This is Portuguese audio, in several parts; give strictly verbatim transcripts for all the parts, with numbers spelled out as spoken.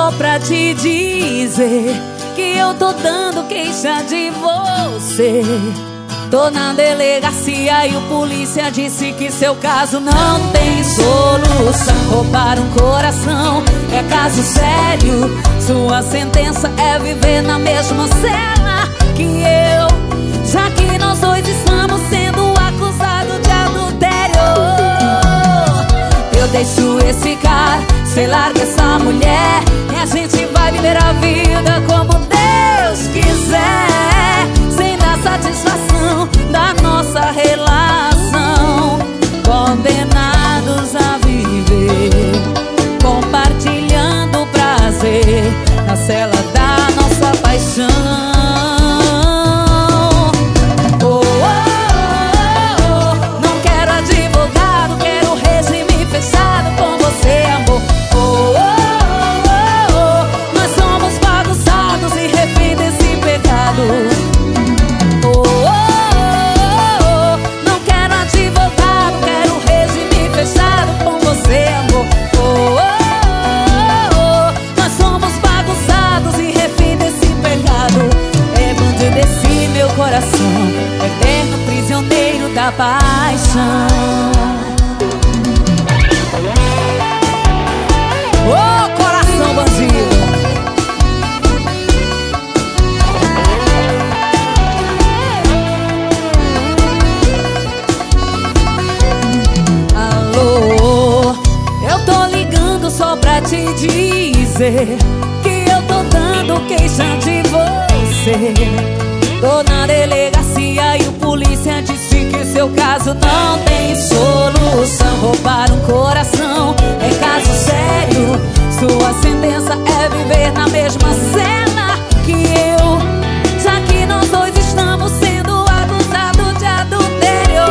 só pra te dizer que eu tô dando queixa de você. Tô na delegacia e o polícia disse que seu caso não tem solução. Roubar um coração é caso sério. Sua sentença é viver na mesma cela que eu, já que nós dois estamos sendo acusados de adultério. Eu deixo esse cara, cê larga essa mulher e a gente vai viver a vida como Deus quiser, sem dar satisfação da nossa relação. Condenados a viver, compartilhando o prazer na cela da nossa paixão. Oh, oh, oh, oh. Não quero advogado, quero regime fechado com você, amor. Oh, oh, oh, oh. Nós somos bagunçados e refém desse pecado. Oh, oh, oh. Não quero advogado, quero regime fechado com você, amor. Oh, oh, oh. Nós somos bagunçados e refém desse pecado. É bandido esse meu coração, eterno prisioneiro da paixão. Ô, coração bandido! Alô, eu tô ligando só pra te dizer que eu tô dando queixa de você. Tô na delegacia e o polícia disse que seu caso não tem solução. Roubar um coração é caso sério. Sua sentença é viver na mesma cela que eu, já que nós dois estamos sendo acusados de adultério.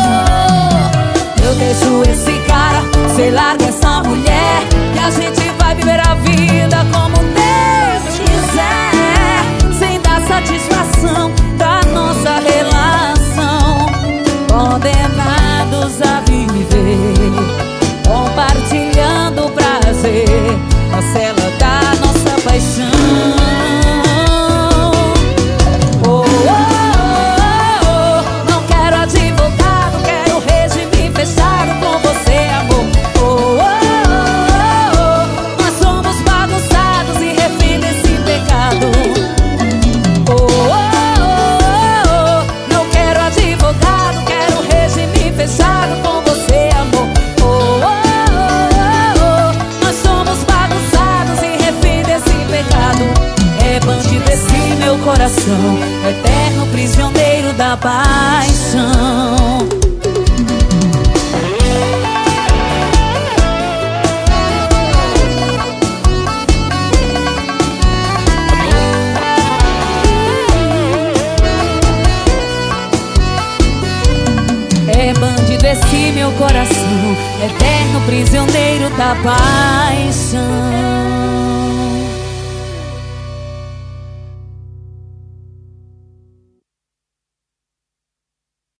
Eu deixo esse cara, cê larga essa mulher e a gente vai viver a vida como Deus quiser, sem dar satisfação da nossa relação. Condenados a viver, compartilhando o prazer na cela da nossa paixão. Oh, oh, oh, oh. Não quero advogado, quero regime fechado com você, amor. Oh, oh, oh. Nós somos bagunçados e refém desse pecado. Oh, oh, oh. Não quero advogado, quero regime fechado com você, amor. Oh, oh, oh. Nós somos bagunçados e refém desse pecado. É bandido esse meu coração, eterno prisioneiro da paixão. É bandido esse meu coração, eterno prisioneiro da paixão.